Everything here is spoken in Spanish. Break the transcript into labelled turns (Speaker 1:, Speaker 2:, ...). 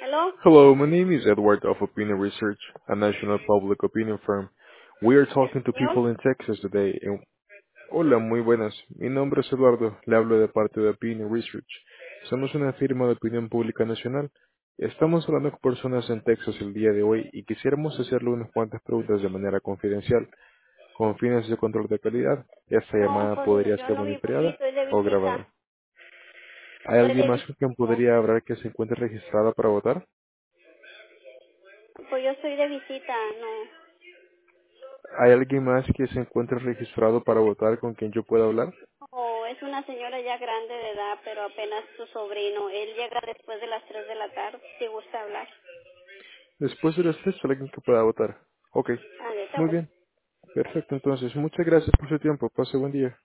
Speaker 1: Hello.
Speaker 2: Hello, my name is Edward of Opinion Research, a national public opinion firm. We are talking to
Speaker 1: Español.
Speaker 2: people in Texas today. Hola, muy buenas. Mi nombre es Eduardo. Le hablo de parte de Opinion Research. Somos una firma de opinión pública nacional. Estamos hablando con personas en Texas el día de hoy y quisiéramos hacerle unas cuantas preguntas de manera confidencial, con fines de control de calidad. Esta
Speaker 1: No,
Speaker 2: llamada
Speaker 1: pues
Speaker 2: podría
Speaker 1: yo
Speaker 2: ser
Speaker 1: no vivo aquí,
Speaker 2: monitoreada
Speaker 1: estoy de
Speaker 2: o
Speaker 1: visita.
Speaker 2: grabada. ¿Hay
Speaker 1: Estoy
Speaker 2: alguien
Speaker 1: de
Speaker 2: más con quien
Speaker 1: visita.
Speaker 2: podría hablar que se encuentre registrada para votar?
Speaker 1: Pues yo estoy de visita, no.
Speaker 2: ¿Hay alguien más que se encuentre registrado para votar con quien yo pueda hablar?
Speaker 1: O es una señora ya grande de edad, pero apenas su sobrino. Él llega después de las 3 de la tarde, si gusta hablar.
Speaker 2: Después de las 3, alguien que pueda votar. Ok,
Speaker 1: Ah, está
Speaker 2: muy
Speaker 1: bueno.
Speaker 2: bien. Perfecto, entonces. Muchas gracias por su tiempo. Pase buen día.